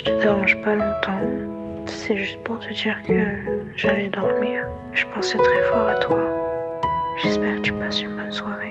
te dérange pas longtemps. C'est juste pour te dire que j'allais dormir. Je pensais très fort à toi. J'espère que tu passes une bonne soirée.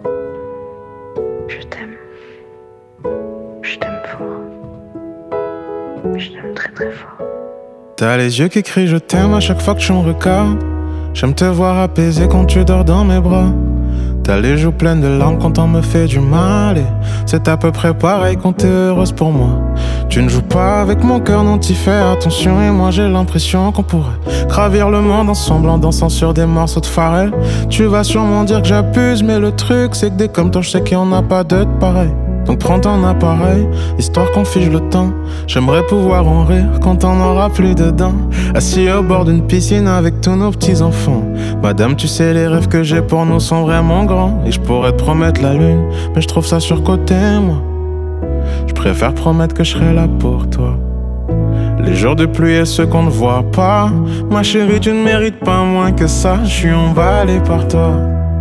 Je t'aime. Je t'aime fort. Je t'aime très très fort. T'as les yeux qui crient je t'aime à chaque fois que tu me regardes. J'aime te voir apaisé quand tu dors dans mes bras. T'as les joues pleines de larmes quand on me fait du mal. Et c'est à peu près pareil quand t'es heureuse pour moi. Tu ne joues pas avec mon cœur, non t'y fais attention. Et moi j'ai l'impression qu'on pourrait gravir le monde ensemble en dansant sur des morceaux de Pharrell. Tu vas sûrement dire que j'abuse, mais le truc c'est que dès comme toi je sais qu'il n'y en a pas d'autres pareils. Donc prends ton appareil, histoire qu'on fige le temps. J'aimerais pouvoir en rire quand on n'aura plus dedans. Assis au bord d'une piscine avec tous nos petits-enfants. Madame, tu sais, les rêves que j'ai pour nous sont vraiment grands. Et je pourrais te promettre la lune, mais je trouve ça surcoté, moi. Je préfère promettre que je serai là pour toi. Les jours de pluie et ceux qu'on ne voit pas. Ma chérie, tu ne mérites pas moins que ça. Je suis emballé par toi.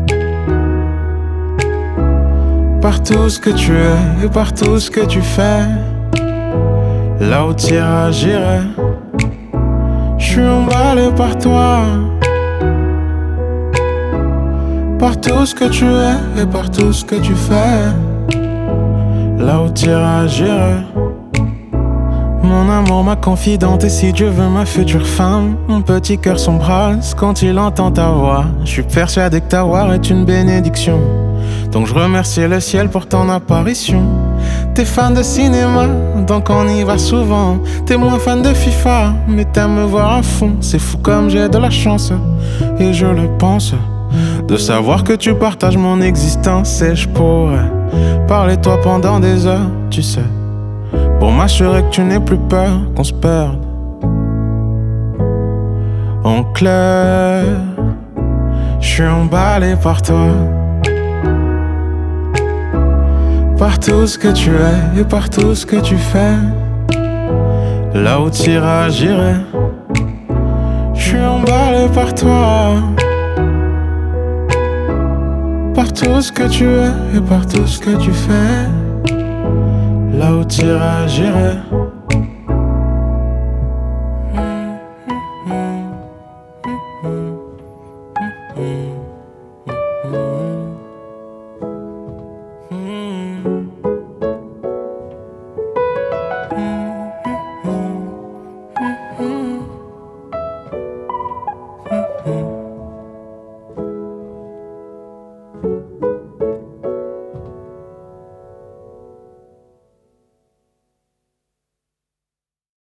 Par tout ce que tu es et par tout ce que tu fais. Là où tu iras, j'irai. Je suis emballé par toi. Par tout ce que tu es et par tout ce que tu fais. Là où tu iras, j'irai. Mon amour, ma confidente, et si Dieu veut ma future femme. Mon petit cœur s'embrase quand il entend ta voix. Je suis persuadé que ta voix est une bénédiction. Donc je remercie le ciel pour ton apparition. T'es fan de cinéma, donc on y va souvent. T'es moins fan de FIFA, mais t'aimes me voir à fond. C'est fou comme j'ai de la chance, et je le pense, de savoir que tu partages mon existence. Et je pourrais parler de toi pendant des heures, tu sais, pour m'assurer que tu n'aies plus peur qu'on se perde. En clair, je suis emballé par toi. Par tout ce que tu es et par tout ce que tu fais. Là où tu iras, j'irai. Je suis emballé par toi. Par tout ce que tu es et par tout ce que tu fais. Là où tu iras, j'irai.